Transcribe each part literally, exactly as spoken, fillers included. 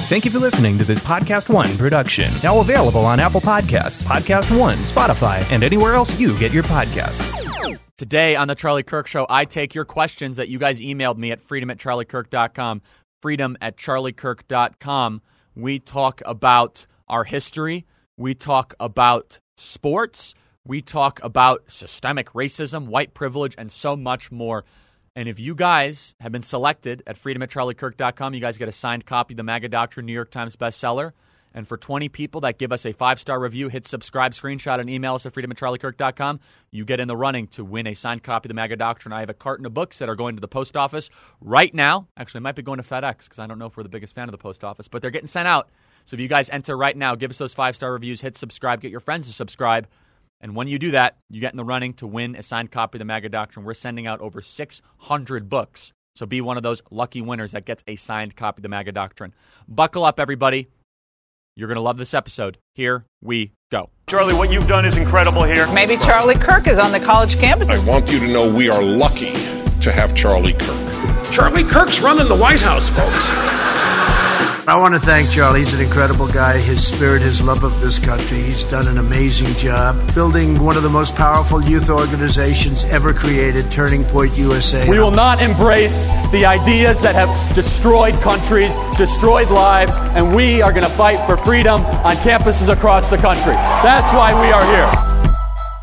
Thank you for listening to this Podcast One production. Now available on Apple Podcasts, Podcast One, Spotify, and anywhere else you get your podcasts. Today on the Charlie Kirk Show, I take your questions that you guys emailed me at freedom at charlie kirk dot com. freedom at charlie kirk dot com. We talk about our history. We talk about sports. We talk about systemic racism, white privilege, and so much more. And if you guys have been selected at freedom at charlie kirk dot com, you guys get a signed copy of the MAGA Doctrine New York Times bestseller. And for twenty people that give us a five-star review, hit subscribe, screenshot, and email us at freedom at charlie kirk dot com, you get in the running to win a signed copy of the MAGA Doctrine. I have a carton of books that are going to the post office right now. Actually, it might be going to FedEx because I don't know if we're the biggest fan of the post office, but they're getting sent out. So if you guys enter right now, give us those five-star reviews, hit subscribe, get your friends to subscribe. And when you do that, you get in the running to win a signed copy of the MAGA Doctrine. We're sending out over six hundred books. So be one of those lucky winners that gets a signed copy of the MAGA Doctrine. Buckle up, everybody. You're going to love this episode. Here we go. Charlie, what you've done is incredible here. Maybe Charlie Kirk is on the college campus. I want you to know we are lucky to have Charlie Kirk. Charlie Kirk's running the White House, folks. I want to thank Charlie. He's an incredible guy. His spirit, his love of this country. He's done an amazing job building one of the most powerful youth organizations ever created, Turning Point U S A. We will not embrace the ideas that have destroyed countries, destroyed lives, and we are going to fight for freedom on campuses across the country. That's why we are here.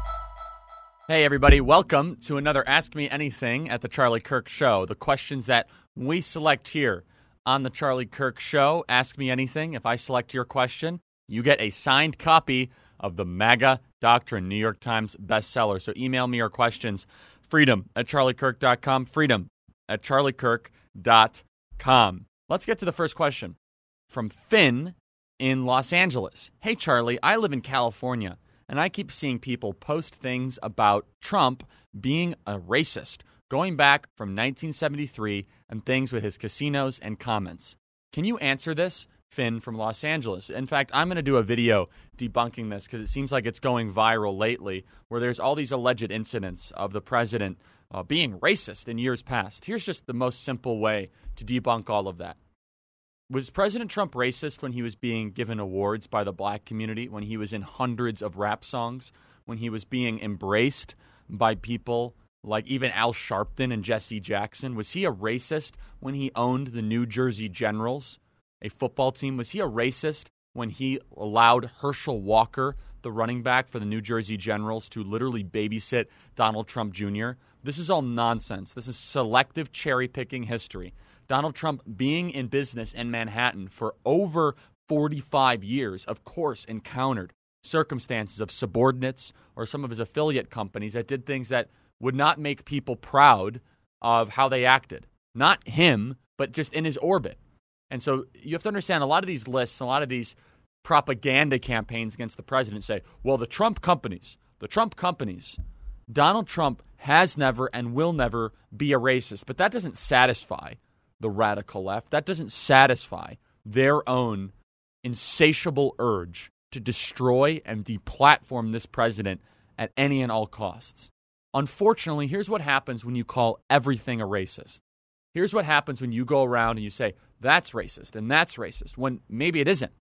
Hey, everybody. Welcome to another Ask Me Anything at the Charlie Kirk Show. The questions that we select here on the Charlie Kirk Show. Ask Me Anything. If I select your question, you get a signed copy of the MAGA Doctrine, New York Times bestseller. So email me your questions, freedom at charlie kirk dot com, freedom at charlie kirk dot com. Let's get to the first question from Finn in Los Angeles. Hey, Charlie, I live in California, and I keep seeing people post things about Trump being a racist, going back from nineteen seventy-three and things with his casinos and comments. Can you answer this? Finn from Los Angeles. In fact, I'm going to do a video debunking this because it seems like it's going viral lately, where there's all these alleged incidents of the president uh, being racist in years past. Here's just the most simple way to debunk all of that. Was President Trump racist when he was being given awards by the black community, when he was in hundreds of rap songs, when he was being embraced by people like even Al Sharpton and Jesse Jackson? Was he a racist when he owned the New Jersey Generals, a football team? Was he a racist when he allowed Herschel Walker, the running back for the New Jersey Generals, to literally babysit Donald Trump Junior? This is all nonsense. This is selective cherry-picking history. Donald Trump being in business in Manhattan for over forty-five years, of course, encountered circumstances of subordinates or some of his affiliate companies that did things that would not make people proud of how they acted. Not him, but just in his orbit. And so you have to understand a lot of these lists, a lot of these propaganda campaigns against the president say, well, the Trump companies, the Trump companies, Donald Trump has never and will never be a racist. But that doesn't satisfy the radical left. That doesn't satisfy their own insatiable urge to destroy and deplatform this president at any and all costs. Unfortunately, here's what happens when you call everything a racist. Here's what happens when you go around and you say, that's racist and that's racist, when maybe it isn't.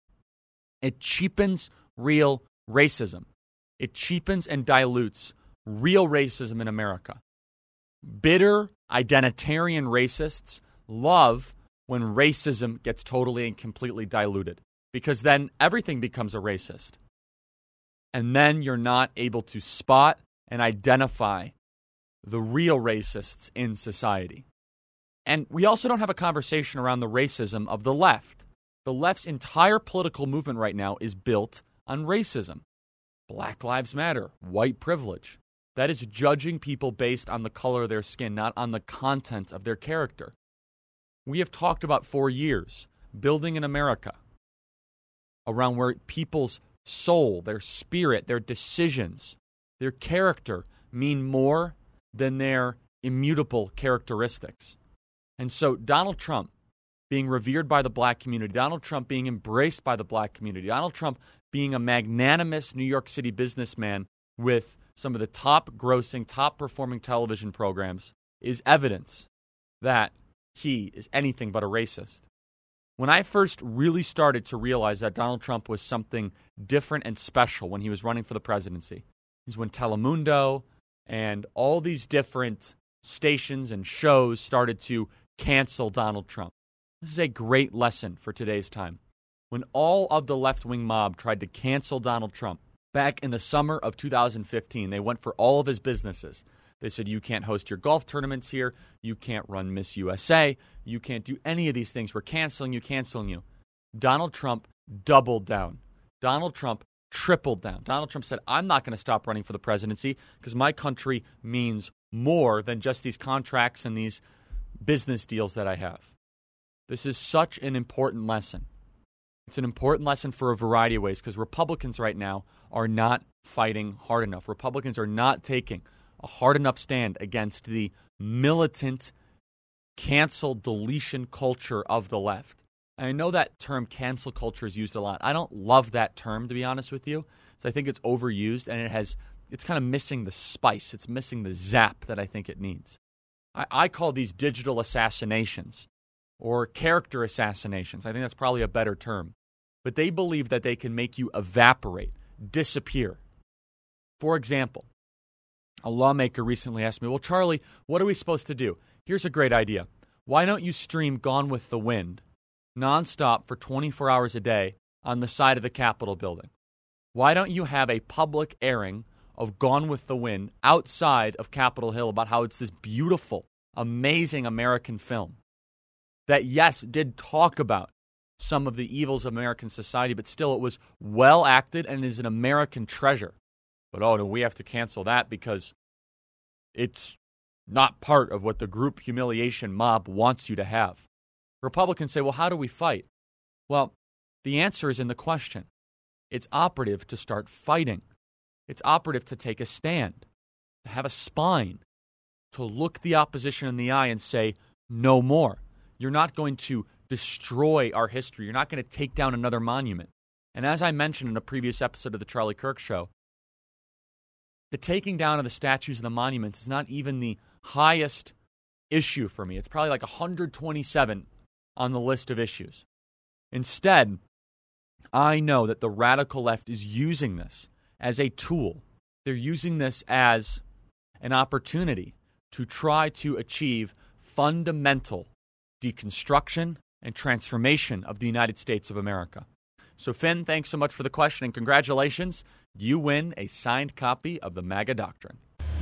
It cheapens real racism. It cheapens and dilutes real racism in America. Bitter, identitarian racists love when racism gets totally and completely diluted, because then everything becomes a racist. And then you're not able to spot and identify the real racists in society. And we also don't have a conversation around the racism of the left. The left's entire political movement right now is built on racism. Black Lives Matter, white privilege. That is judging people based on the color of their skin, not on the content of their character. We have talked about for years building an America around where people's soul, their spirit, their decisions, their character mean more than their immutable characteristics. And so Donald Trump being revered by the black community, Donald Trump being embraced by the black community, Donald Trump being a magnanimous New York City businessman with some of the top grossing, top performing television programs is evidence that he is anything but a racist. When I first really started to realize that Donald Trump was something different and special when he was running for the presidency, is when Telemundo and all these different stations and shows started to cancel Donald Trump. This is a great lesson for today's time. When all of the left-wing mob tried to cancel Donald Trump back in the summer of two thousand fifteen, they went for all of his businesses. They said, you can't host your golf tournaments here. You can't run Miss U S A. You can't do any of these things. We're canceling you, canceling you. Donald Trump doubled down. Donald Trump tripled down. Donald Trump said, I'm not going to stop running for the presidency because my country means more than just these contracts and these business deals that I have. This is such an important lesson. It's an important lesson for a variety of ways because Republicans right now are not fighting hard enough. Republicans are not taking a hard enough stand against the militant, cancel, deletion culture of the left. And I know that term cancel culture is used a lot. I don't love that term, to be honest with you. So I think it's overused and it has it's kind of missing the spice. It's missing the zap that I think it needs. I, I call these digital assassinations or character assassinations. I think that's probably a better term. But they believe that they can make you evaporate, disappear. For example, a lawmaker recently asked me, well, Charlie, what are we supposed to do? Here's a great idea. Why don't you stream Gone with the Wind nonstop for twenty-four hours a day on the side of the Capitol building? Why don't you have a public airing of Gone with the Wind outside of Capitol Hill about how it's this beautiful, amazing American film that, yes, did talk about some of the evils of American society, but still it was well acted and is an American treasure. But, oh, no, we have to cancel that because it's not part of what the group humiliation mob wants you to have. Republicans say, well, how do we fight? Well, the answer is in the question. It's operative to start fighting. It's operative to take a stand, to have a spine, to look the opposition in the eye and say, no more. You're not going to destroy our history. You're not going to take down another monument. And as I mentioned in a previous episode of the Charlie Kirk Show, the taking down of the statues and the monuments is not even the highest issue for me. It's probably like one hundred twenty-seven on the list of issues. Instead, I know that the radical left is using this as a tool. They're using this as an opportunity to try to achieve fundamental deconstruction and transformation of the United States of America. So, Finn, thanks so much for the question, and congratulations. You win a signed copy of the MAGA Doctrine.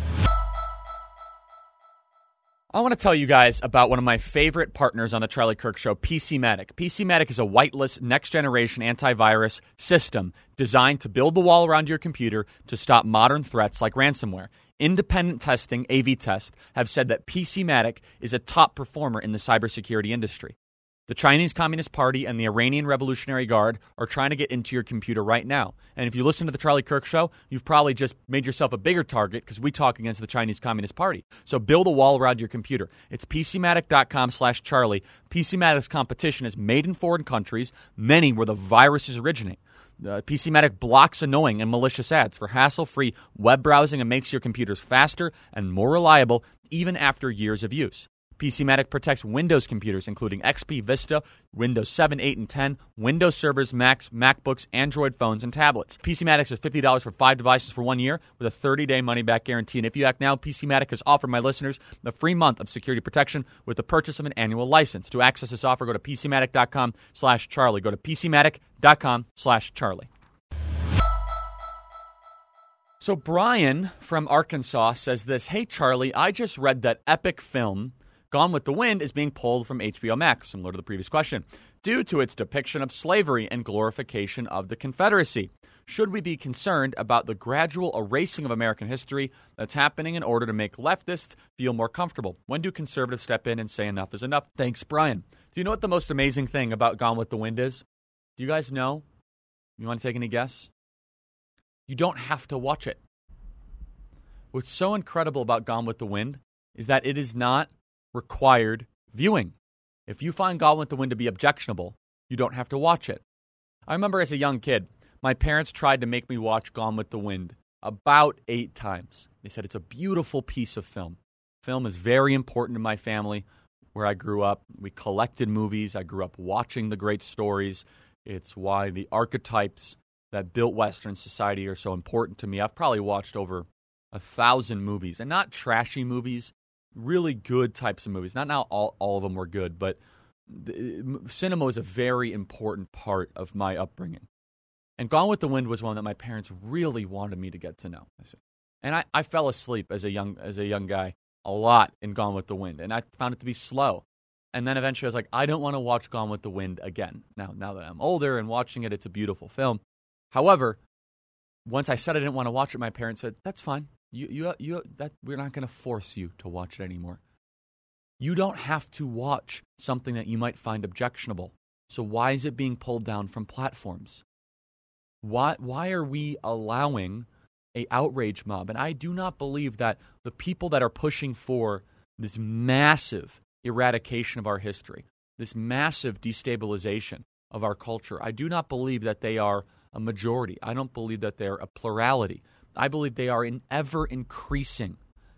I want to tell you guys about one of my favorite partners on the Charlie Kirk Show, PCmatic. PCmatic is a whitelist, next-generation antivirus system designed to build the wall around your computer to stop modern threats like ransomware. Independent testing, A V Test, have said that PCmatic is a top performer in the cybersecurity industry. The Chinese Communist Party and the Iranian Revolutionary Guard are trying to get into your computer right now. And if you listen to the Charlie Kirk Show, you've probably just made yourself a bigger target because we talk against the Chinese Communist Party. So build a wall around your computer. It's PCmatic.com slash Charlie. PCmatic's competition is made in foreign countries, many where the viruses originate. Uh, PCmatic blocks annoying and malicious ads for hassle-free web browsing and makes your computers faster and more reliable even after years of use. PCmatic protects Windows computers, including X P, Vista, Windows seven, eight, and ten, Windows servers, Macs, MacBooks, Android phones, and tablets. PCmatic is fifty dollars for five devices for one year with a thirty-day money-back guarantee. And if you act now, PCmatic has offered my listeners a free month of security protection with the purchase of an annual license. To access this offer, go to PCmatic.com slash Charlie. Go to PCmatic.com slash Charlie. So Brian from Arkansas says this, hey, Charlie, I just read that epic film Gone with the Wind is being pulled from H B O Max, similar to the previous question, due to its depiction of slavery and glorification of the Confederacy. Should we be concerned about the gradual erasing of American history that's happening in order to make leftists feel more comfortable? When do conservatives step in and say enough is enough? Thanks, Brian. Do you know what the most amazing thing about Gone with the Wind is? Do you guys know? You want to take any guess? You don't have to watch it. What's so incredible about Gone with the Wind is that it is not required viewing. If you find Gone with the Wind to be objectionable, you don't have to watch it. I remember as a young kid, my parents tried to make me watch Gone with the Wind about eight times. They said it's a beautiful piece of film. Film is very important to my family. where I grew up. We collected movies. I grew up watching the great stories. It's why the archetypes that built Western society are so important to me. I've probably watched over a thousand movies, and not trashy movies, really good types of movies. Not now all, all of them were good, but the, cinema is a very important part of my upbringing. And Gone with the Wind was one that my parents really wanted me to get to know. And I, I fell asleep as a young as a young guy a lot in Gone with the Wind, and I found it to be slow. And then eventually I was like, I don't want to watch Gone with the Wind again. Now, now that I'm older and watching it, it's a beautiful film. However, once I said I didn't want to watch it, my parents said, that's fine. You, you, you, that, we're not going to force you to watch it anymore. You don't have to watch something that you might find objectionable. So why is it being pulled down from platforms? Why, why are we allowing a outrage mob? And I do not believe that the people that are pushing for this massive eradication of our history, this massive destabilization of our culture, I do not believe that they are a majority. I don't believe that they're a plurality. I believe they are an ever-increasing,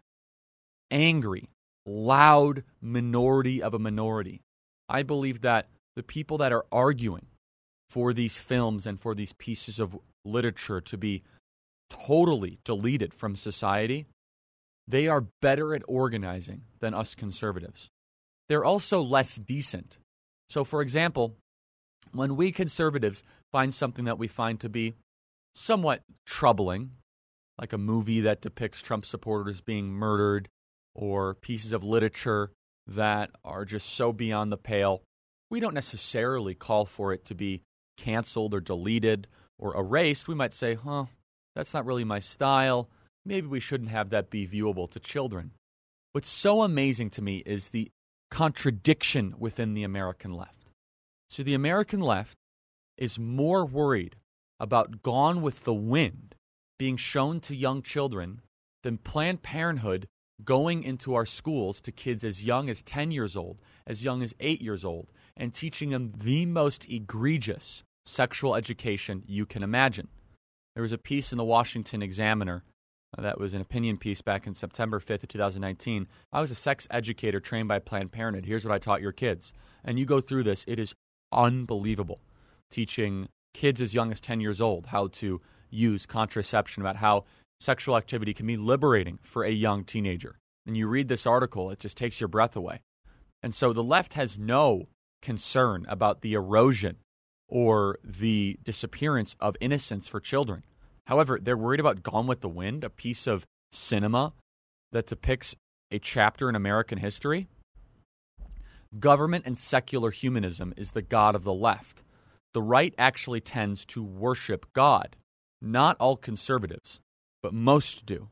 angry, loud minority of a minority. I believe that the people that are arguing for these films and for these pieces of literature to be totally deleted from society, they are better at organizing than us conservatives. They're also less decent. So, for example, when we conservatives find something that we find to be somewhat troubling, like a movie that depicts Trump supporters being murdered, or pieces of literature that are just so beyond the pale, we don't necessarily call for it to be canceled or deleted or erased. We might say, huh, that's not really my style. Maybe we shouldn't have that be viewable to children. What's so amazing to me is the contradiction within the American left. So the American left is more worried about Gone with the Wind being shown to young children than Planned Parenthood going into our schools to kids as young as ten years old, as young as eight years old, and teaching them the most egregious sexual education you can imagine. There was a piece in the Washington Examiner uh, that was an opinion piece back in September fifth of two thousand nineteen. I was a sex educator trained by Planned Parenthood. Here's what I taught your kids. And you go through this, it is unbelievable. Teaching kids as young as ten years old how to use contraception, about how sexual activity can be liberating for a young teenager. And you read this article, it just takes your breath away. And so the left has no concern about the erosion or the disappearance of innocence for children. However, they're worried about Gone with the Wind, a piece of cinema that depicts a chapter in American history. Government and secular humanism is the god of the left. The right actually tends to worship God. Not all conservatives, but most do.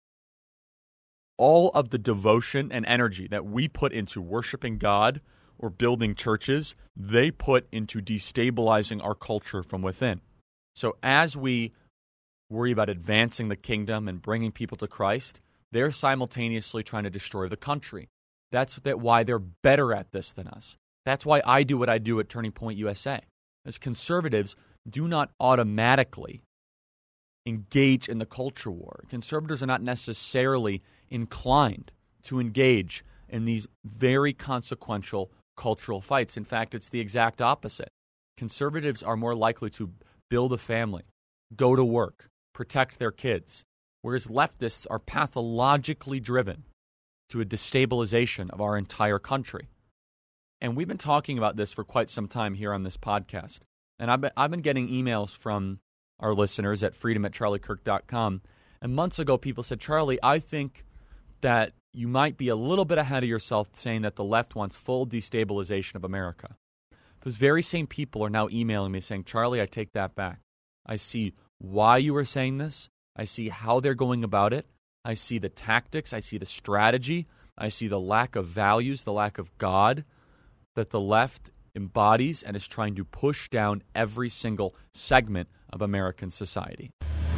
All of the devotion and energy that we put into worshiping God or building churches, they put into destabilizing our culture from within. So as we worry about advancing the kingdom and bringing people to Christ, they're simultaneously trying to destroy the country. That's that why they're better at this than us. That's why I do what I do at Turning Point U S A. As conservatives do not automatically engage in the culture war. Conservatives are not necessarily inclined to engage in these very consequential cultural fights. In fact, it's the exact opposite. Conservatives are more likely to build a family, go to work, protect their kids, whereas leftists are pathologically driven to a destabilization of our entire country. And we've been talking about this for quite some time here on this podcast. And I've been, I've been getting emails from our listeners at freedom at charlie kirk dot com. And months ago, people said, Charlie, I think that you might be a little bit ahead of yourself saying that the left wants full destabilization of America. Those very same people are now emailing me saying, Charlie, I take that back. I see why you were saying this. I see how they're going about it. I see the tactics. I see the strategy. I see the lack of values, the lack of God that the left embodies and is trying to push down every single segment of American society.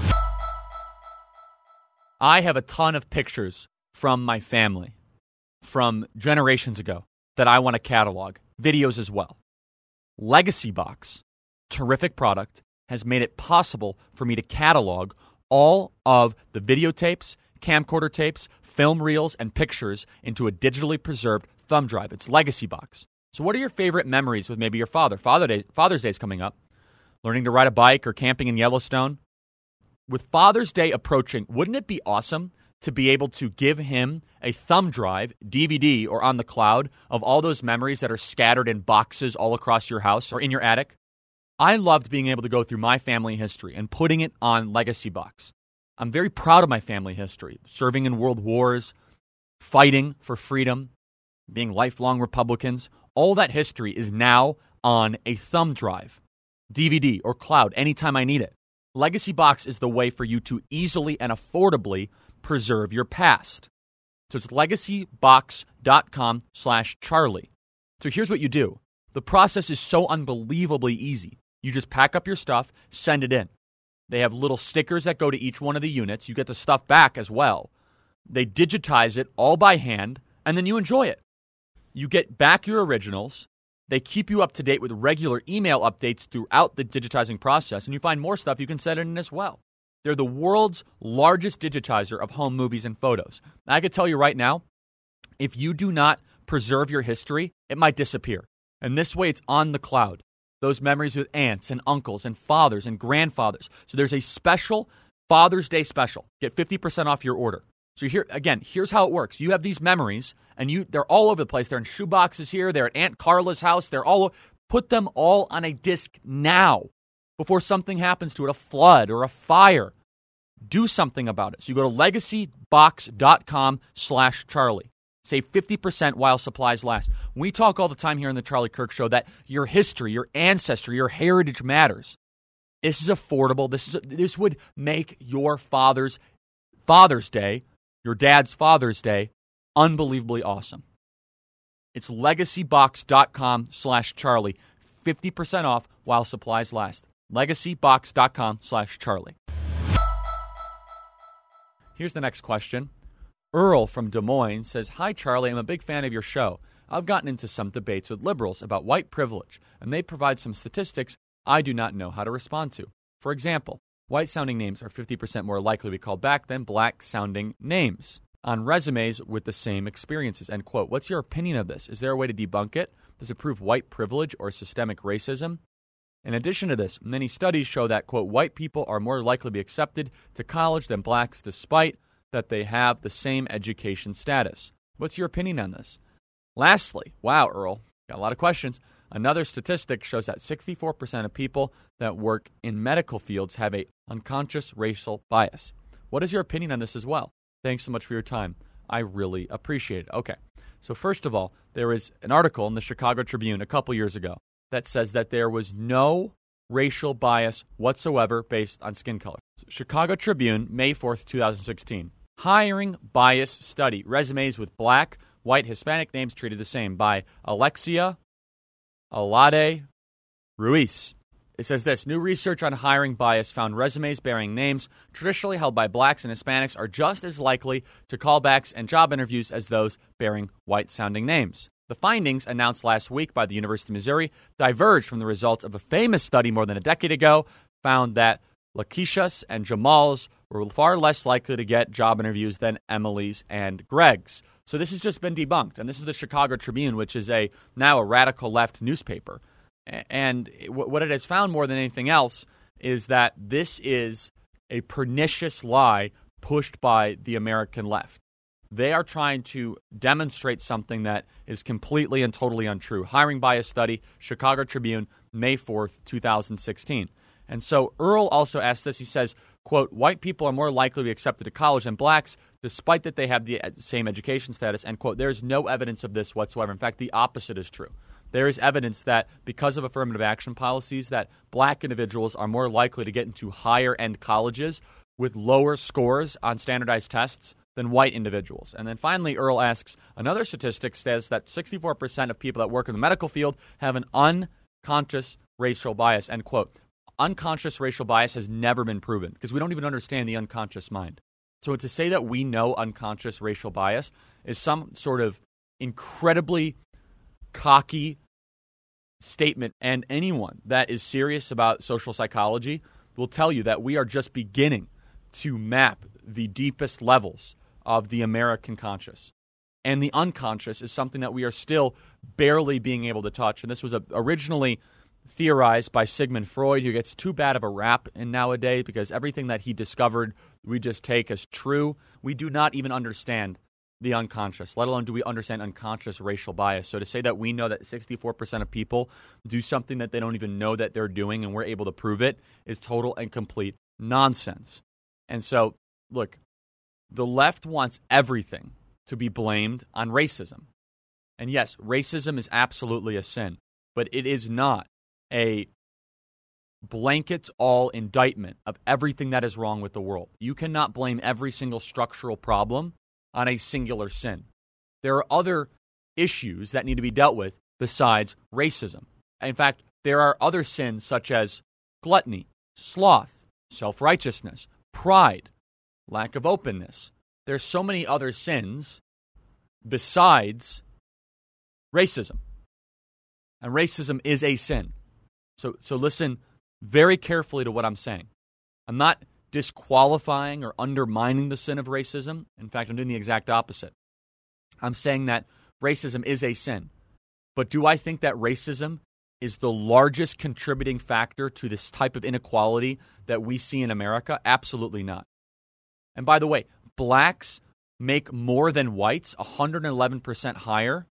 I have a ton of pictures from my family from generations ago that I want to catalog, videos as well. Legacy Box, terrific product, has made it possible for me to catalog all of the videotapes, camcorder tapes, film reels, and pictures into a digitally preserved thumb drive. It's Legacy Box. So what are your favorite memories with maybe your father? Father Day, Father's Day is coming up. Learning to ride a bike or camping in Yellowstone. With Father's Day approaching, wouldn't it be awesome to be able to give him a thumb drive, D V D, or on the cloud of all those memories that are scattered in boxes all across your house or in your attic? I loved being able to go through my family history and putting it on Legacy Box. I'm very proud of my family history, serving in world wars, fighting for freedom, being lifelong Republicans. All that history is now on a thumb drive, D V D, or cloud anytime I need it. Legacy Box is the way for you to easily and affordably preserve your past. So it's legacybox.com slash Charlie. So here's what you do. The process is so unbelievably easy. You just pack up your stuff, send it in. They have little stickers that go to each one of the units. You get the stuff back as well. They digitize it all by hand, and then you enjoy it. You get back your originals. They keep you up to date with regular email updates throughout the digitizing process, and you find more stuff you can send in as well. They're the world's largest digitizer of home movies and photos. I can tell you right now, if you do not preserve your history, it might disappear. And this way, it's on the cloud. Those memories with aunts and uncles and fathers and grandfathers. So there's a special Father's Day special. Get fifty percent off your order. So here again, here's how it works. You have these memories, and you they're all over the place. They're in shoe boxes here. They're at Aunt Carla's house. They're all put them all on a disc now before something happens to it, a flood or a fire. Do something about it. So you go to legacybox.com slash Charlie. Save fifty percent while supplies last. We talk all the time here on the Charlie Kirk Show that your history, your ancestry, your heritage matters. This is affordable. This is this would make your father's Father's Day, your dad's Father's Day, unbelievably awesome. It's legacybox.com slash Charlie. fifty percent off while supplies last. legacybox.com slash Charlie. Here's the next question. Earl from Des Moines says, "Hi, Charlie. I'm a big fan of your show. I've gotten into some debates with liberals about white privilege, and they provide some statistics I do not know how to respond to. For example, white-sounding names are fifty percent more likely to be called back than black-sounding names on resumes with the same experiences." End quote. What's your opinion of this? Is there a way to debunk it? Does it prove white privilege or systemic racism? In addition to this, many studies show that, quote, white people are more likely to be accepted to college than blacks despite that they have the same education status. What's your opinion on this? Lastly, wow, Earl, got a lot of questions. Another statistic shows that sixty-four percent of people that work in medical fields have a unconscious racial bias. What is your opinion on this as well? Thanks so much for your time. I really appreciate it. Okay, so first of all, there is an article in the Chicago Tribune a couple years ago that says that there was no racial bias whatsoever based on skin color. Chicago Tribune, May fourth, twenty sixteen. Hiring Bias Study. Resumes with black, white, Hispanic names treated the same by Alexia Alade Ruiz. It says this: new research on hiring bias found resumes bearing names traditionally held by blacks and Hispanics are just as likely to callbacks and job interviews as those bearing white-sounding names. The findings, announced last week by the University of Missouri, diverged from the results of a famous study more than a decade ago, found that Lakeisha's and Jamal's were far less likely to get job interviews than Emily's and Greg's. So this has just been debunked, and this is the Chicago Tribune, which is a now a radical left newspaper. And what it has found more than anything else is that this is a pernicious lie pushed by the American left. They are trying to demonstrate something that is completely and totally untrue. Hiring Bias Study, Chicago Tribune, May fourth, twenty sixteen. And so Earl also asked this. He says, quote, white people are more likely to be accepted to college than blacks, despite that they have the same education status, end quote. There is no evidence of this whatsoever. In fact, the opposite is true. There is evidence that because of affirmative action policies, that black individuals are more likely to get into higher-end colleges with lower scores on standardized tests than white individuals. And then finally, Earl asks, another statistic says that sixty-four percent of people that work in the medical field have an unconscious racial bias, end quote. Unconscious racial bias has never been proven because we don't even understand the unconscious mind. So to say that we know unconscious racial bias is some sort of incredibly cocky statement, and anyone that is serious about social psychology will tell you that we are just beginning to map the deepest levels of the American conscious. and the unconscious is something that we are still barely being able to touch. And this was a, originally theorized by Sigmund Freud, who gets too bad of a rap in nowadays because everything that he discovered we just take as true. We do not even understand the unconscious, let alone do we understand unconscious racial bias. So to say that we know that sixty-four percent of people do something that they don't even know that they're doing and we're able to prove it is total and complete nonsense. And so, look, the left wants everything to be blamed on racism. And yes, racism is absolutely a sin, but it is not a blanket all indictment of everything that is wrong with the world. You cannot blame every single structural problem on a singular sin. There are other issues that need to be dealt with besides racism. In fact, there are other sins such as gluttony, sloth, self-righteousness, pride, lack of openness. There's so many other sins besides racism. And racism is a sin. So, so listen very carefully to what I'm saying. I'm not disqualifying or undermining the sin of racism. In fact, I'm doing the exact opposite. I'm saying that racism is a sin. But do I think that racism is the largest contributing factor to this type of inequality that we see in America? Absolutely not. And by the way, blacks make more than whites, one hundred eleven percent higher,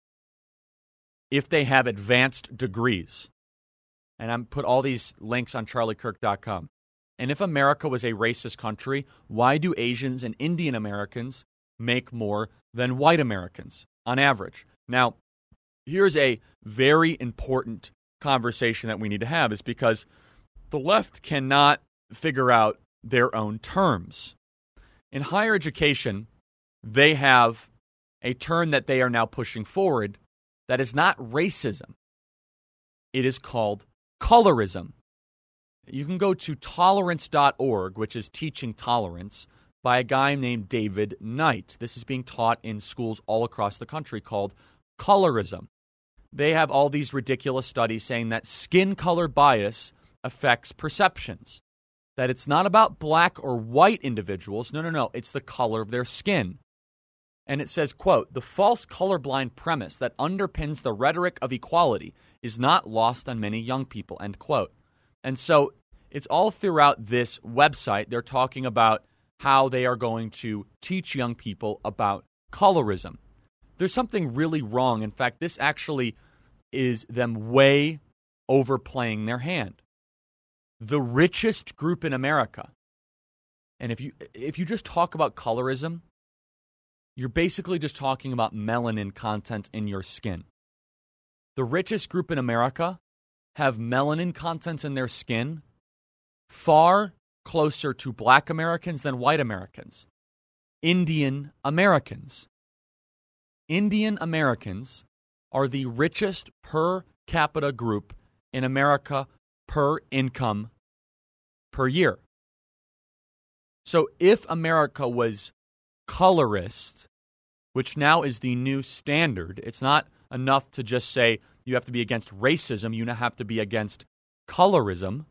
if they have advanced degrees. And I'm put all these links on charlie kirk dot com. And if America was a racist country, why do Asians and Indian Americans make more than white Americans on average? Now, here's a very important conversation that we need to have, is because the left cannot figure out their own terms. In higher education, they have a term that they are now pushing forward that is not racism. It is called colorism. You can go to tolerance dot org, which is teaching tolerance, by a guy named David Knight. This is being taught in schools all across the country called colorism. They have all these ridiculous studies saying that skin color bias affects perceptions, that it's not about black or white individuals. No, no, no. It's the color of their skin. And it says, quote, the false colorblind premise that underpins the rhetoric of equality is not lost on many young people, end quote. And so it's all throughout this website. They're talking about how they are going to teach young people about colorism. There's something really wrong. In fact, this actually is them way overplaying their hand. The richest group in America, and if you if you just talk about colorism, you're basically just talking about melanin content in your skin. The richest group in America have melanin content in their skin far closer to black Americans than white Americans. Indian Americans. Indian Americans are the richest per capita group in America per income per year. So if America was colorist, which now is the new standard, it's not enough to just say you have to be against racism, you now have to be against colorism.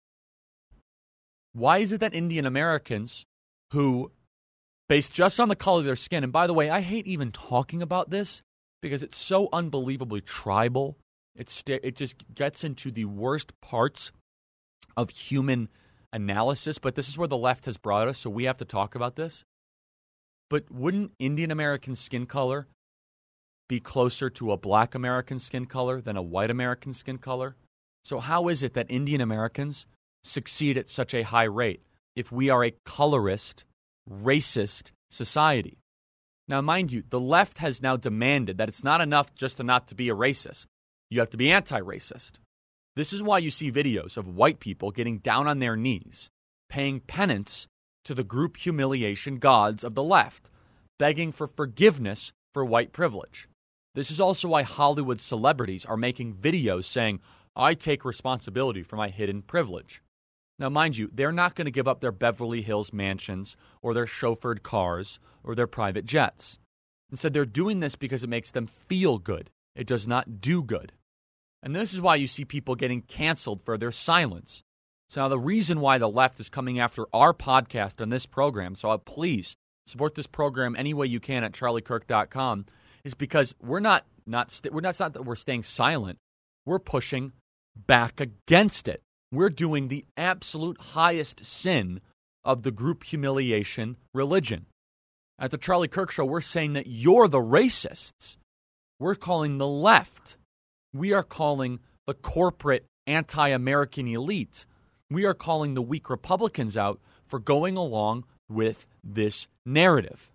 Why is it that Indian Americans who, based just on the color of their skin, and by the way, I hate even talking about this because it's so unbelievably tribal. It's, it just gets into the worst parts of human analysis, but this is where the left has brought us, so we have to talk about this. But wouldn't Indian American skin color be closer to a black American skin color than a white American skin color? So how is it that Indian Americans succeed at such a high rate if we are a colorist, racist society? Now, mind you, the left has now demanded that it's not enough just to not to be a racist. You have to be anti-racist. This is why you see videos of white people getting down on their knees, paying penance to the group humiliation gods of the left, begging for forgiveness for white privilege. This is also why Hollywood celebrities are making videos saying, I take responsibility for my hidden privilege. Now, mind you, they're not going to give up their Beverly Hills mansions or their chauffeured cars or their private jets. Instead, they're doing this because it makes them feel good. It does not do good. And this is why you see people getting canceled for their silence. So now the reason why the left is coming after our podcast on this program, so please support this program any way you can at charlie kirk dot com, is because we're not not st- we're not, it's not that we're staying silent. We're pushing back against it. We're doing the absolute highest sin of the group humiliation religion. At the Charlie Kirk Show, we're saying that you're the racists. We're calling the left. We are calling the corporate anti-American elite. We are calling the weak Republicans out for going along with this narrative.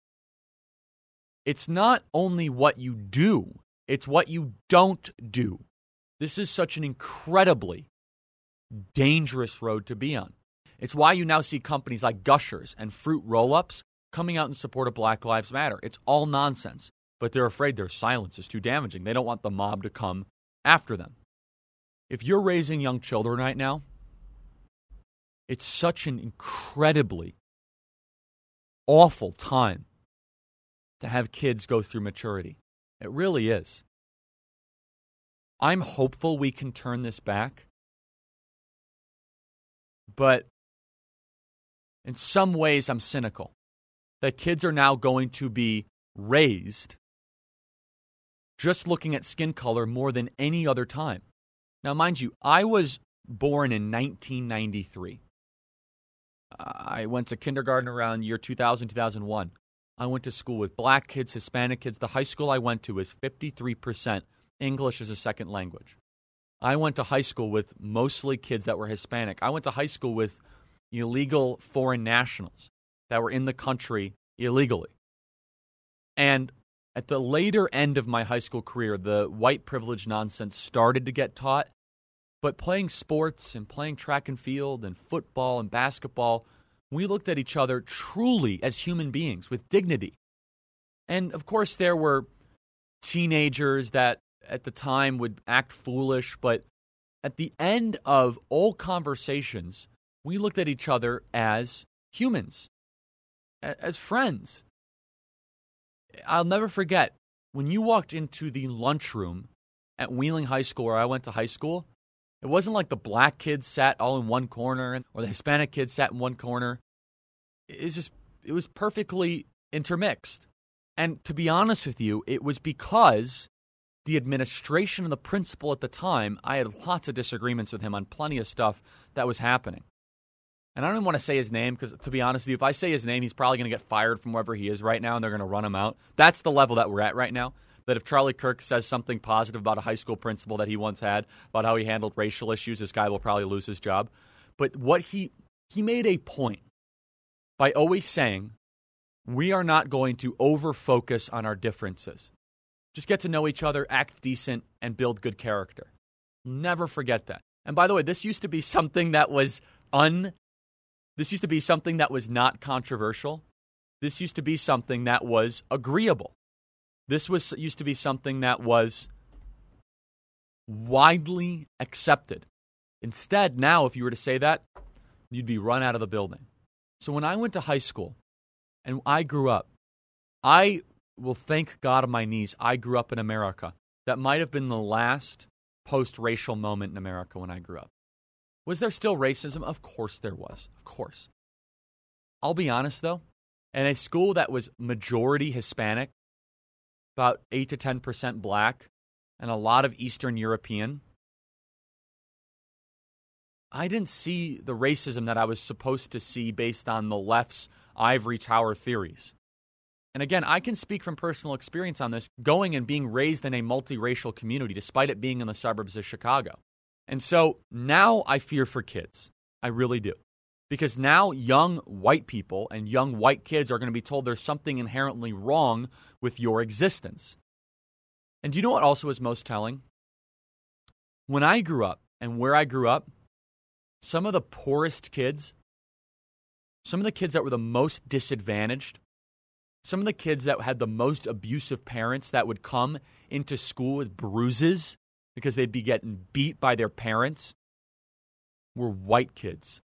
It's not only what you do, it's what you don't do. This is such an incredibly dangerous road to be on. It's why you now see companies like Gushers and Fruit Roll-Ups coming out in support of Black Lives Matter. It's all nonsense, but they're afraid their silence is too damaging. They don't want the mob to come after them. If you're raising young children right now, it's such an incredibly awful time to have kids go through maturity. It really is. I'm hopeful we can turn this back, but in some ways I'm cynical that kids are now going to be raised just looking at skin color more than any other time. Now, mind you, I was born in nineteen ninety-three. I went to kindergarten around year two thousand, two thousand one. I went to school with black kids, Hispanic kids. The high school I went to was fifty-three percent English as a second language. I went to high school with mostly kids that were Hispanic. I went to high school with illegal foreign nationals that were in the country illegally. And at the later end of my high school career, the white privilege nonsense started to get taught. But playing sports and playing track and field and football and basketball, we looked at each other truly as human beings with dignity. And of course, there were teenagers that at the time would act foolish, but at the end of all conversations, we looked at each other as humans, as friends. I'll never forget, when you walked into the lunchroom at Wheeling High School, where I went to high school, it wasn't like the black kids sat all in one corner or the Hispanic kids sat in one corner. It's just, it was perfectly intermixed. And to be honest with you, it was because the administration and the principal at the time, I had lots of disagreements with him on plenty of stuff that was happening. And I don't even want to say his name because, to be honest with you, if I say his name, he's probably going to get fired from wherever he is right now and they're going to run him out. That's the level that we're at right now. That if Charlie Kirk says something positive about a high school principal that he once had, about how he handled racial issues, this guy will probably lose his job. But what he he made a point by always saying, we are not going to over-focus on our differences. Just get to know each other, act decent, and build good character. Never forget that. And by the way, this used to be something that was un... This used to be something that was not controversial. This used to be something that was agreeable. This was used to be something that was widely accepted. Instead, now, if you were to say that, you'd be run out of the building. So when I went to high school and I grew up, I will thank God on my knees I grew up in America. That might have been the last post-racial moment in America when I grew up. Was there still racism? Of course there was. Of course. I'll be honest, though. In a school that was majority Hispanic, about eight to ten percent black, and a lot of Eastern European, I didn't see the racism that I was supposed to see based on the left's ivory tower theories. And again, I can speak from personal experience on this, going and being raised in a multiracial community, despite it being in the suburbs of Chicago. And so now I fear for kids. I really do. Because now young white people and young white kids are going to be told there's something inherently wrong with your existence. And do you know what also is most telling? When I grew up and where I grew up, some of the poorest kids, some of the kids that were the most disadvantaged, some of the kids that had the most abusive parents that would come into school with bruises because they'd be getting beat by their parents, were white kids.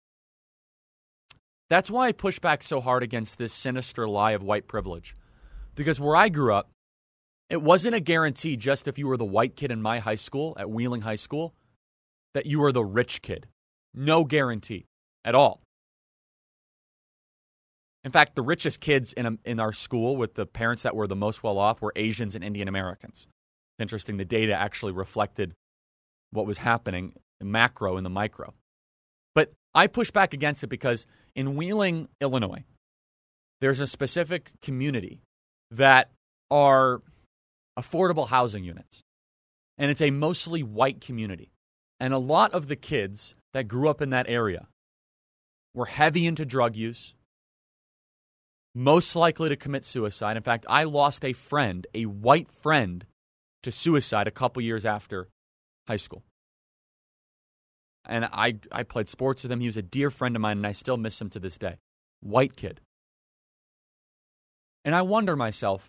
That's why I push back so hard against this sinister lie of white privilege. Because where I grew up, it wasn't a guarantee just if you were the white kid in my high school, at Wheeling High School, that you were the rich kid. No guarantee at all. In fact, the richest kids in a, in our school with the parents that were the most well-off were Asians and Indian Americans. It's interesting, the data actually reflected what was happening in macro and the micro. But I push back against it because in Wheeling, Illinois, there's a specific community that are affordable housing units. And it's a mostly white community. And a lot of the kids that grew up in that area were heavy into drug use, most likely to commit suicide. In fact, I lost a friend, a white friend, to suicide a couple years after high school. And I, I played sports with him. He was a dear friend of mine, and I still miss him to this day. White kid. And I wonder myself,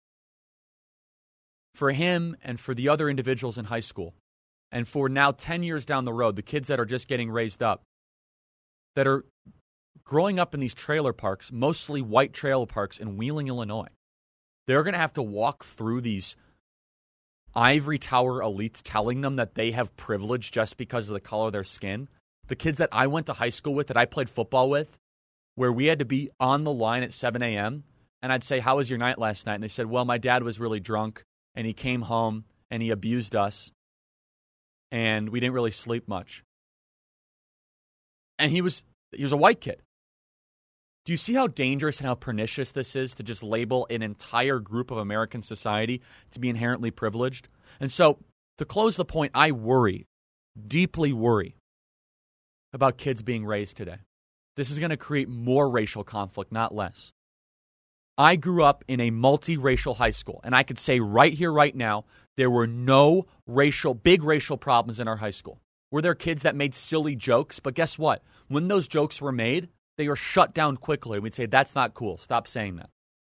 for him and for the other individuals in high school, and for now ten years down the road, the kids that are just getting raised up, that are growing up in these trailer parks, mostly white trailer parks in Wheeling, Illinois, they're going to have to walk through these ivory tower elites telling them that they have privilege just because of the color of their skin. The kids that I went to high school with, that I played football with, where we had to be on the line at seven a.m., and I'd say, how was your night last night? And they said, well, my dad was really drunk, and he came home, and he abused us, and we didn't really sleep much. And he was he was a white kid. Do you see how dangerous and how pernicious this is to just label an entire group of American society to be inherently privileged? And so, to close the point, I worry, deeply worry, about kids being raised today. This is going to create more racial conflict, not less. I grew up in a multiracial high school, and I could say right here, right now, there were no racial, big racial problems in our high school. Were there kids that made silly jokes? But guess what? When those jokes were made, they were shut down quickly. We'd say, that's not cool. Stop saying that.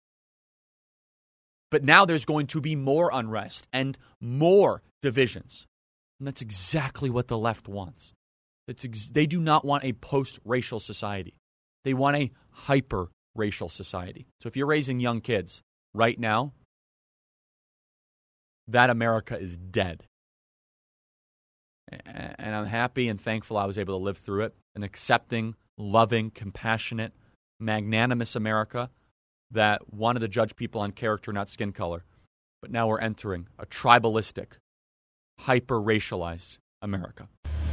But now there's going to be more unrest and more divisions. And that's exactly what the left wants. It's ex- they do not want a post-racial society. They want a hyper racial society. So if you're raising young kids right now, that America is dead. And I'm happy and thankful I was able to live through it. An accepting, loving, compassionate, magnanimous America that wanted to judge people on character, not skin color. But now we're entering a tribalistic, hyper-racialized America.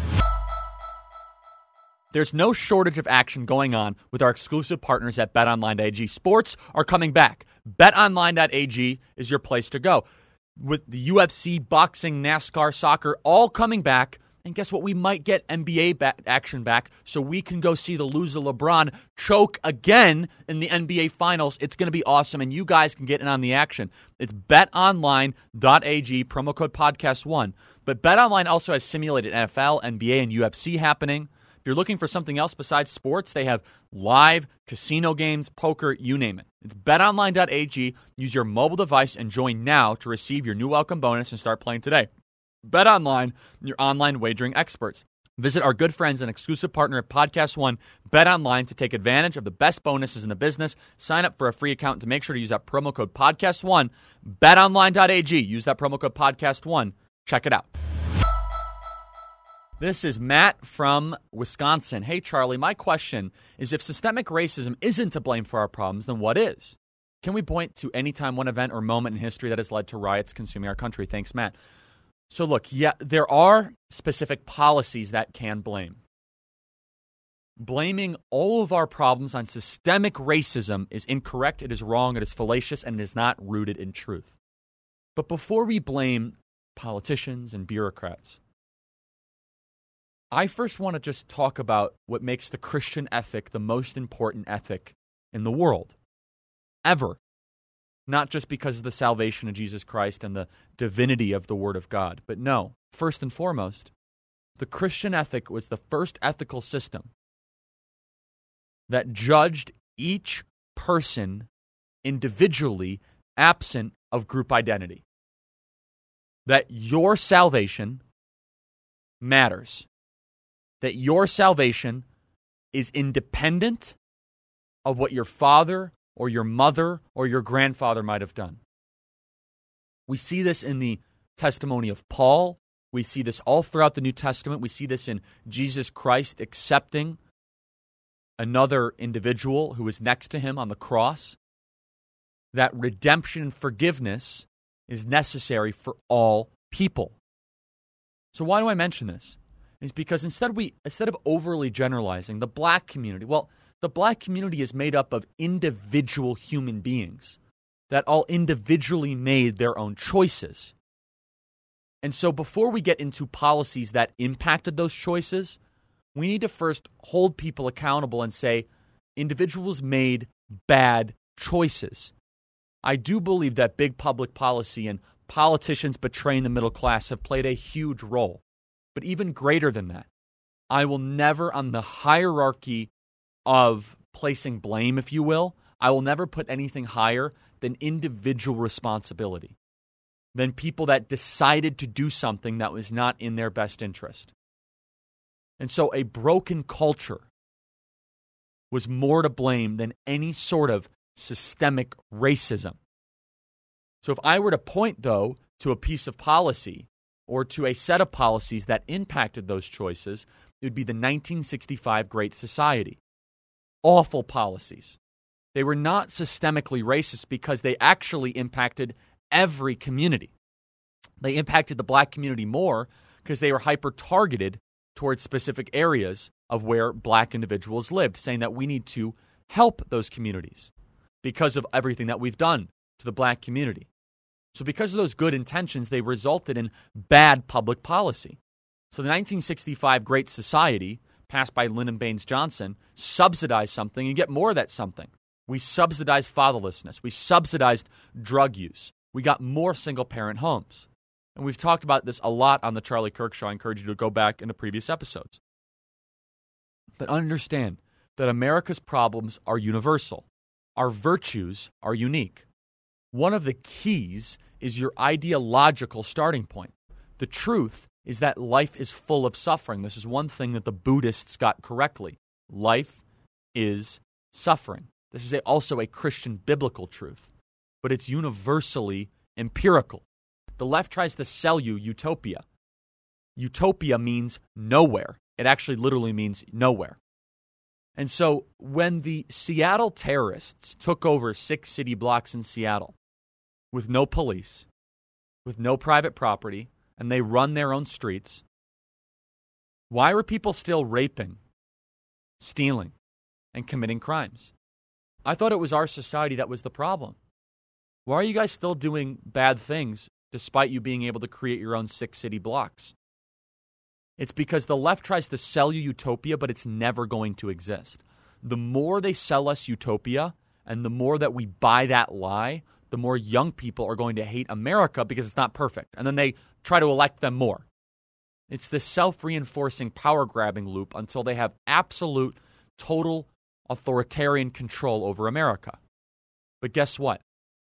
There's no shortage of action going on with our exclusive partners at bet online dot a g. Sports are coming back. bet online dot a g is your place to go. With the U F C, boxing, NASCAR, soccer, all coming back. And guess what? We might get N B A back, action back so we can go see the loser LeBron choke again in the N B A Finals. It's going to be awesome, and you guys can get in on the action. It's bet online dot a g, promo code podcast one. But BetOnline also has simulated N F L, N B A, and U F C happening. If you're looking for something else besides sports, they have live casino games, poker, you name it. It's bet online dot a g. Use your mobile device and join now to receive your new welcome bonus and start playing today. BetOnline, your online wagering experts. Visit our good friends and exclusive partner at Podcast One, BetOnline, to take advantage of the best bonuses in the business. Sign up for a free account to make sure to use that promo code podcast one. bet online dot a g. Use that promo code podcast one. Check it out. This is Matt from Wisconsin. Hey, Charlie, my question is, if systemic racism isn't to blame for our problems, then what is? Can we point to any time, one event, or moment in history that has led to riots consuming our country? Thanks, Matt. So look, yeah, there are specific policies that can blame. Blaming all of our problems on systemic racism is incorrect, it is wrong, it is fallacious, and it is not rooted in truth. But before we blame politicians and bureaucrats, I first want to just talk about what makes the Christian ethic the most important ethic in the world, ever. Not just because of the salvation of Jesus Christ and the divinity of the Word of God, but no, first and foremost, the Christian ethic was the first ethical system that judged each person individually, absent of group identity. That your salvation matters. That your salvation is independent of what your father or your mother or your grandfather might have done. We see this in the testimony of Paul. We see this all throughout the New Testament. We see this in Jesus Christ accepting another individual who was next to him on the cross, that redemption and forgiveness is necessary for all people. So why do I mention this? It's because instead we instead of overly generalizing the black community, well, the black community is made up of individual human beings that all individually made their own choices. And so before we get into policies that impacted those choices, we need to first hold people accountable and say individuals made bad choices. I do believe that big public policy and politicians betraying the middle class have played a huge role. But even greater than that, I will never, on the hierarchy of placing blame, if you will, I will never put anything higher than individual responsibility, than people that decided to do something that was not in their best interest. And so a broken culture was more to blame than any sort of systemic racism. So if I were to point, though, to a piece of policy or to a set of policies that impacted those choices, it would be the nineteen sixty-five Great Society. Awful policies. They were not systemically racist because they actually impacted every community. They impacted the black community more because they were hyper-targeted towards specific areas of where black individuals lived, saying that we need to help those communities because of everything that we've done to the black community. So because of those good intentions, they resulted in bad public policy. So the nineteen sixty-five Great Society, passed by Lyndon Baines Johnson, subsidized something and get more of that something. We subsidized fatherlessness. We subsidized drug use. We got more single-parent homes. And we've talked about this a lot on the Charlie Kirk Show. I encourage you to go back into previous episodes. But understand that America's problems are universal. Our virtues are unique. One of the keys is your ideological starting point. The truth is that life is full of suffering. This is one thing that the Buddhists got correctly. Life is suffering. This is a, also a Christian biblical truth, but it's universally empirical. The left tries to sell you utopia. Utopia means nowhere. It actually literally means nowhere. And so when the Seattle terrorists took over six city blocks in Seattle with no police, with no private property, and they run their own streets, why were people still raping, stealing, and committing crimes? I thought it was our society that was the problem. Why are you guys still doing bad things despite you being able to create your own six city blocks? It's because the left tries to sell you utopia, but it's never going to exist. The more they sell us utopia, and the more that we buy that lie, the more young people are going to hate America because it's not perfect. And then they try to elect them more. It's this self-reinforcing power-grabbing loop until they have absolute, total authoritarian control over America. But guess what?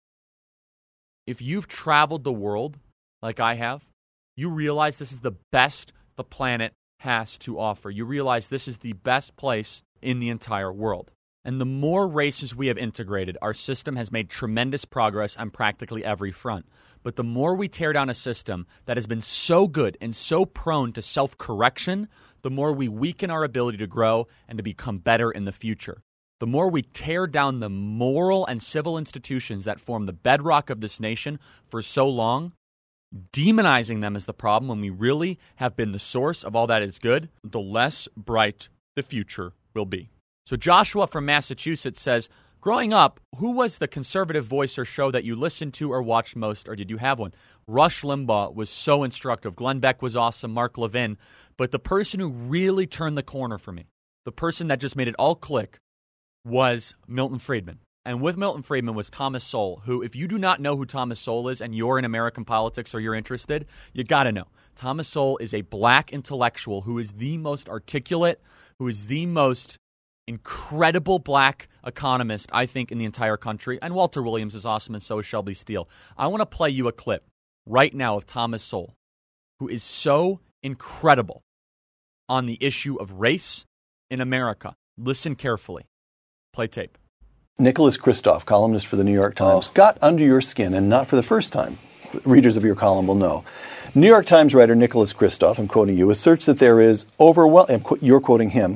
If you've traveled the world like I have, you realize this is the best the planet has to offer. You realize this is the best place in the entire world. And the more races we have integrated, our system has made tremendous progress on practically every front. But the more we tear down a system that has been so good and so prone to self-correction, the more we weaken our ability to grow and to become better in the future. The more we tear down the moral and civil institutions that form the bedrock of this nation for so long, demonizing them as the problem when we really have been the source of all that is good, the less bright the future will be. So Joshua from Massachusetts says, growing up, who was the conservative voice or show that you listened to or watched most, or did you have one? Rush Limbaugh was so instructive. Glenn Beck was awesome, Mark Levin. But the person who really turned the corner for me, the person that just made it all click, was Milton Friedman. And with Milton Friedman was Thomas Sowell, who, if you do not know who Thomas Sowell is and you're in American politics or you're interested, you got to know. Thomas Sowell is a black intellectual who is the most articulate, who is the most incredible black economist, I think, in the entire country. And Walter Williams is awesome, and so is Shelby Steele. I want to play you a clip right now of Thomas Sowell, who is so incredible on the issue of race in America. Listen carefully. Play tape. Nicholas Kristof, columnist for the New York Times, oh. got under your skin, and not for the first time. Readers of your column will know. New York Times writer Nicholas Kristof, I'm quoting you, asserts that there is overwhelming, you're quoting him,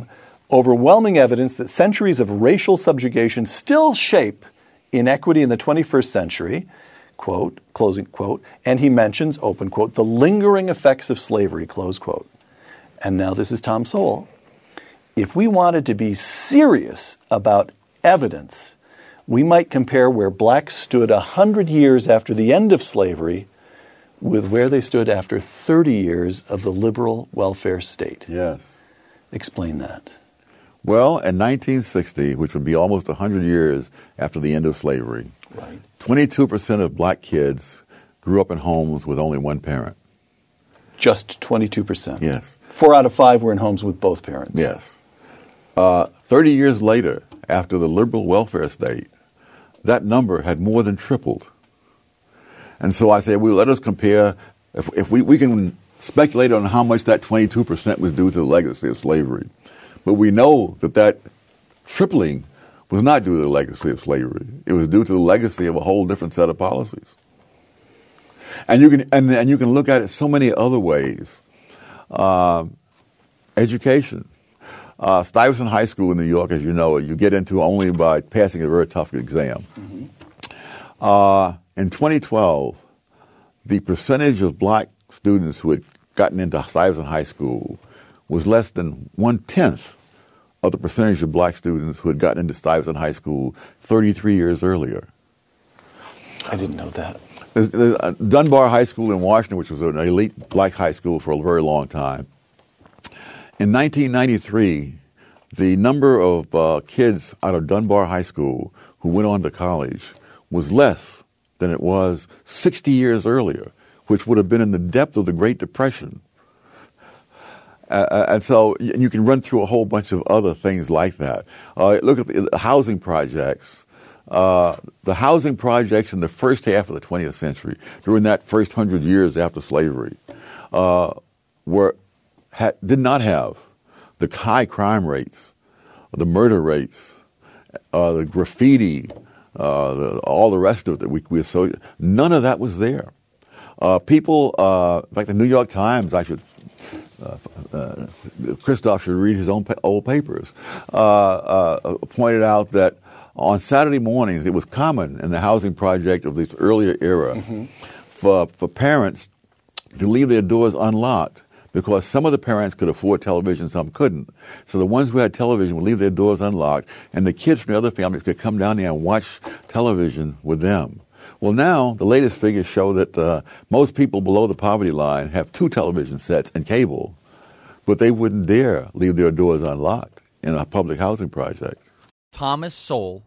overwhelming evidence that centuries of racial subjugation still shape inequity in the twenty-first century, quote, closing quote, and he mentions, open quote, the lingering effects of slavery, close quote. And now this is Tom Sowell. If we wanted to be serious about evidence, we might compare where blacks stood a hundred years after the end of slavery with where they stood after thirty years of the liberal welfare state. Yes. Explain that. Well, in nineteen sixty, which would be almost one hundred years after the end of slavery, right. twenty-two percent of black kids grew up in homes with only one parent. Just twenty-two percent? Yes. Four out of five were in homes with both parents? Yes. Uh, thirty years later, after the liberal welfare state, that number had more than tripled. And so I say, well, let us compare, if, if we, we can speculate on how much that twenty-two percent was due to the legacy of slavery. But we know that that tripling was not due to the legacy of slavery. It was due to the legacy of a whole different set of policies. And you can and, and you can look at it so many other ways. Uh, education. Uh, Stuyvesant High School in New York, as you know, you get into only by passing a very tough exam. Mm-hmm. Uh, in twenty twelve, the percentage of black students who had gotten into Stuyvesant High School was less than one-tenth of the percentage of black students who had gotten into Stuyvesant High School thirty-three years earlier. I didn't know that. There's, there's Dunbar High School in Washington, which was an elite black high school for a very long time. In nineteen ninety-three, the number of uh, kids out of Dunbar High School who went on to college was less than it was sixty years earlier, which would have been in the depth of the Great Depression. Uh, and so you can run through a whole bunch of other things like that. Uh, look at the housing projects. Uh, the housing projects in the first half of the twentieth century, during that first hundred years after slavery, uh, were had, did not have the high crime rates, the murder rates, uh, the graffiti, uh, the, all the rest of it that we, we associate. None of that was there. Uh, people, uh, like the New York Times, I should. Uh, uh, Christoph should read his own pa- old papers, uh, uh, pointed out that on Saturday mornings it was common in the housing project of this earlier era mm-hmm. for, for parents to leave their doors unlocked because some of the parents could afford television, some couldn't. So the ones who had television would leave their doors unlocked, and the kids from the other families could come down there and watch television with them. Well, now the latest figures show that uh, most people below the poverty line have two television sets and cable, but they wouldn't dare leave their doors unlocked in a public housing project. Thomas Sowell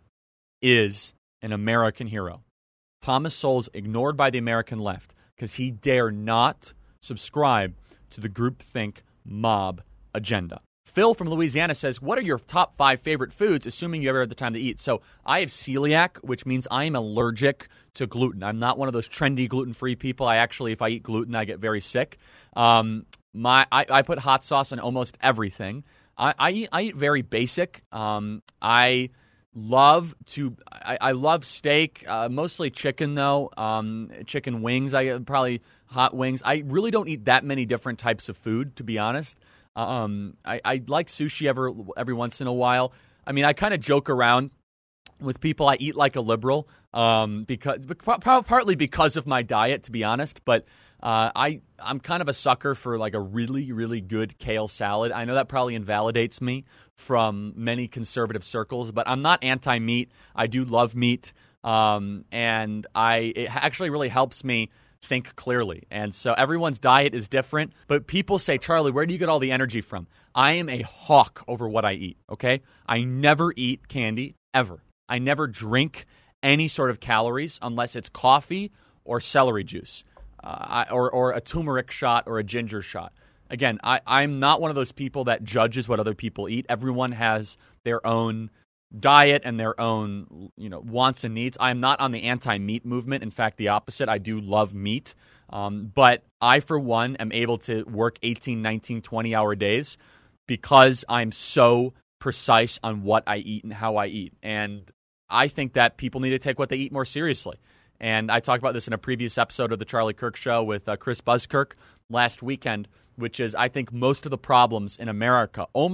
is an American hero. Thomas Sowell's ignored by the American left because he dare not subscribe to the groupthink mob agenda. Phil from Louisiana says, what are your top five favorite foods, assuming you ever had the time to eat? So I have celiac, which means I am allergic to gluten. I'm not one of those trendy gluten-free people. I actually, if I eat gluten, I get very sick. Um, my I, I put hot sauce on almost everything. I, I, eat, I eat very basic. Um, I love to I, I love steak, uh, mostly chicken, though. Um, chicken wings, I probably hot wings. I really don't eat that many different types of food, to be honest. Um, I, I like sushi every, every once in a while. I mean, I kind of joke around with people. I eat like a liberal, um, because partly because of my diet, to be honest. But uh, I I'm kind of a sucker for like a really really good kale salad. I know that probably invalidates me from many conservative circles, but I'm not anti-meat. I do love meat, um, and I it actually really helps me think clearly. And so everyone's diet is different, but people say, Charlie, where do you get all the energy from? I am a hawk over what I eat, okay? I never eat candy, ever. I never drink any sort of calories unless it's coffee or celery juice, uh, I, or, or a turmeric shot or a ginger shot. Again, I, I'm not one of those people that judges what other people eat. Everyone has their own diet and their own, you know, wants and needs. I'm not on the anti-meat movement. In fact, the opposite. I do love meat. Um, but I, for one, am able to work eighteen, nineteen, twenty-hour days because I'm so precise on what I eat and how I eat. And I think that people need to take what they eat more seriously. And I talked about this in a previous episode of The Charlie Kirk Show with uh, Chris Buzzkirk last weekend, which is I think most of the problems in America, almost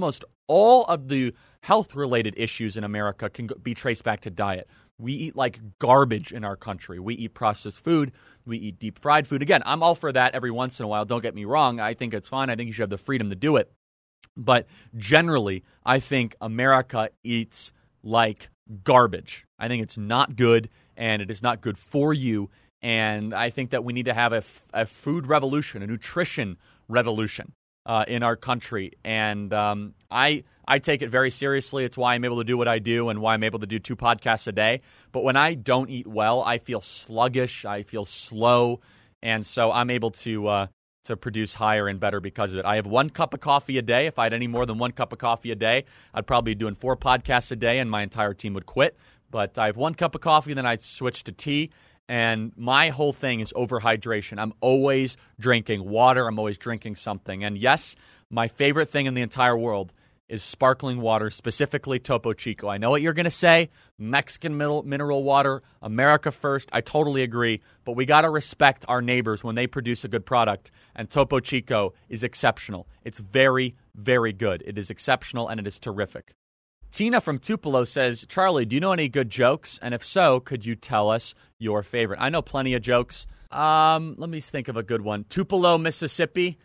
all of the health-related issues in America can be traced back to diet. We eat like garbage in our country. We eat processed food. We eat deep-fried food. Again, I'm all for that every once in a while. Don't get me wrong. I think it's fine. I think you should have the freedom to do it. But generally, I think America eats like garbage. I think it's not good, and it is not good for you. And I think that we need to have a, a food revolution, a nutrition revolution uh, in our country. And um, I I take it very seriously. It's why I'm able to do what I do and why I'm able to do two podcasts a day. But when I don't eat well, I feel sluggish. I feel slow. And so I'm able to uh, to produce higher and better because of it. I have one cup of coffee a day. If I had any more than one cup of coffee a day, I'd probably be doing four podcasts a day and my entire team would quit. But I have one cup of coffee, then I'd switch to tea. And my whole thing is overhydration. I'm always drinking water. I'm always drinking something. And yes, my favorite thing in the entire world is sparkling water, specifically Topo Chico. I know what you're going to say, Mexican mineral water, America first. I totally agree, but we got to respect our neighbors when they produce a good product, and Topo Chico is exceptional. It's very, very good. It is exceptional, and it is terrific. Tina from Tupelo says, Charlie, do you know any good jokes? And if so, could you tell us your favorite? I know plenty of jokes. Um, let me think of a good one. Tupelo, Mississippi.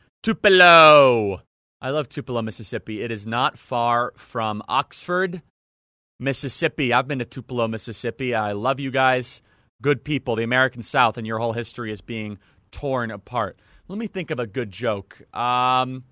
Tupelo. I love Tupelo, Mississippi. It is not far from Oxford, Mississippi. I've been to Tupelo, Mississippi. I love you guys. Good people. The American South and your whole history is being torn apart. Let me think of a good joke. Um,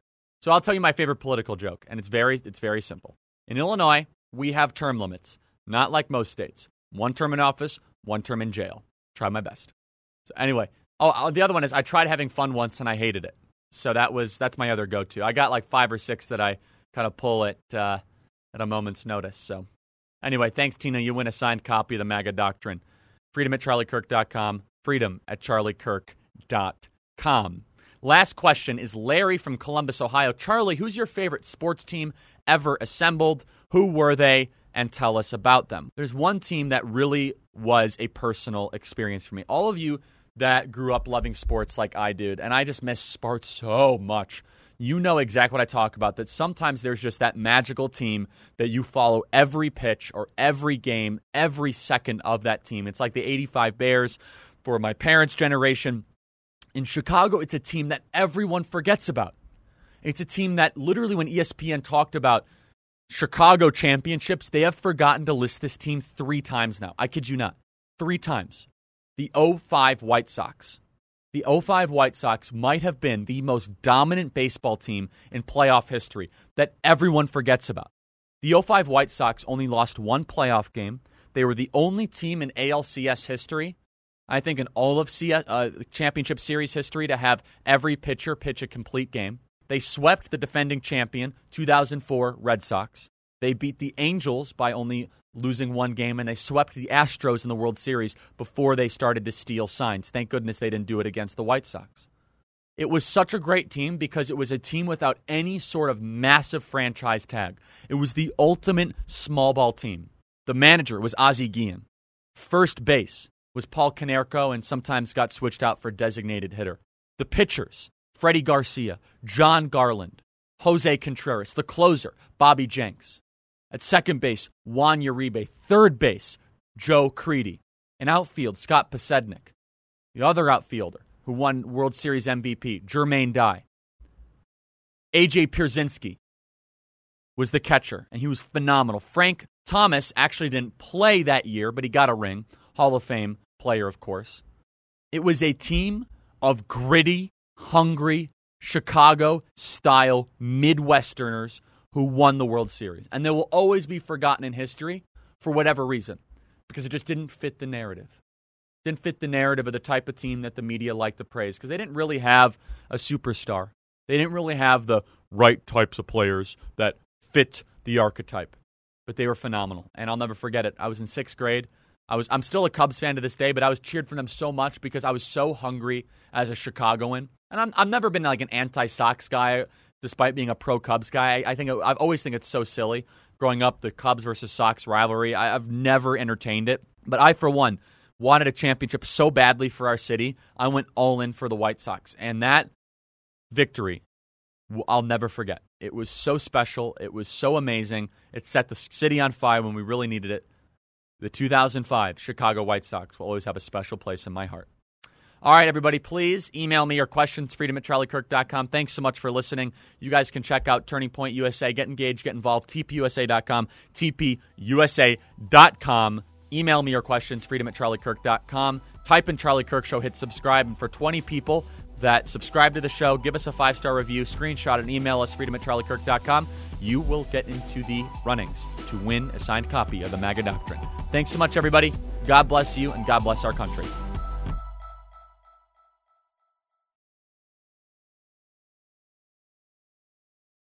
so I'll tell you my favorite political joke, and it's very, it's very simple. In Illinois, we have term limits, not like most states. One term in office, one term in jail. Try my best. So anyway, oh, the other one is I tried having fun once and I hated it. So that was that's my other go-to. I got like five or six that I kind of pull at uh, at a moment's notice. So anyway, thanks, Tina. You win a signed copy of the MAGA Doctrine. Freedom at charlie kirk dot com. Freedom at charlie kirk dot com. Last question is Larry from Columbus, Ohio. Charlie, who's your favorite sports team ever assembled? Who were they? And tell us about them. There's one team that really was a personal experience for me. All of you that grew up loving sports like I did, and I just miss sports so much. You know exactly what I talk about, that sometimes there's just that magical team that you follow every pitch or every game, every second of that team. It's like the eighty-five Bears for my parents' generation. In Chicago, it's a team that everyone forgets about. It's a team that literally when E S P N talked about Chicago championships, they have forgotten to list this team three times now. I kid you not. Three times. The oh five White Sox. The oh five White Sox might have been the most dominant baseball team in playoff history that everyone forgets about. The oh five White Sox only lost one playoff game. They were the only team in A L C S history, I think in all of C- uh, Championship Series history, to have every pitcher pitch a complete game. They swept the defending champion, two thousand four Red Sox. They beat the Angels by only losing one game, and they swept the Astros in the World Series before they started to steal signs. Thank goodness they didn't do it against the White Sox. It was such a great team because it was a team without any sort of massive franchise tag. It was the ultimate small ball team. The manager was Ozzie Guillen. First base was Paul Konerko and sometimes got switched out for designated hitter. The pitchers, Freddie Garcia, John Garland, Jose Contreras. The closer, Bobby Jenks. At second base, Juan Uribe. Third base, Joe Crede. In outfield, Scott Pasednik. The other outfielder who won World Series M V P, Jermaine Dye. A J Pierzynski was the catcher, and he was phenomenal. Frank Thomas actually didn't play that year, but he got a ring. Hall of Fame player, of course. It was a team of gritty, hungry, Chicago-style Midwesterners who won the World Series. And they will always be forgotten in history for whatever reason, because it just didn't fit the narrative. Didn't fit the narrative of the type of team that the media liked to praise, because they didn't really have a superstar. They didn't really have the right types of players that fit the archetype. But they were phenomenal, and I'll never forget it. I was in sixth grade. I was, I'm still a Cubs fan to this day, but I was cheered for them so much because I was so hungry as a Chicagoan. And I'm, I've never been like an anti-Sox guy, despite being a pro-Cubs guy. I, I think I always think it's so silly. Growing up, the Cubs versus Sox rivalry, I, I've never entertained it. But I, for one, wanted a championship so badly for our city, I went all in for the White Sox. And that victory I'll never forget. It was so special. It was so amazing. It set the city on fire when we really needed it. The two thousand five Chicago White Sox will always have a special place in my heart. All right, everybody, please email me your questions, freedom at charlie kirk dot com. Thanks so much for listening. You guys can check out Turning Point U S A. Get engaged, get involved, T P U S A dot com, T P U S A dot com. Email me your questions, freedom at charlie kirk dot com. Type in Charlie Kirk Show, hit subscribe. And for twenty people that subscribe to the show, give us a five-star review, screenshot and email us, freedom at charlie kirk dot com. You will get into the runnings to win a signed copy of the MAGA Doctrine. Thanks so much, everybody. God bless you, and God bless our country.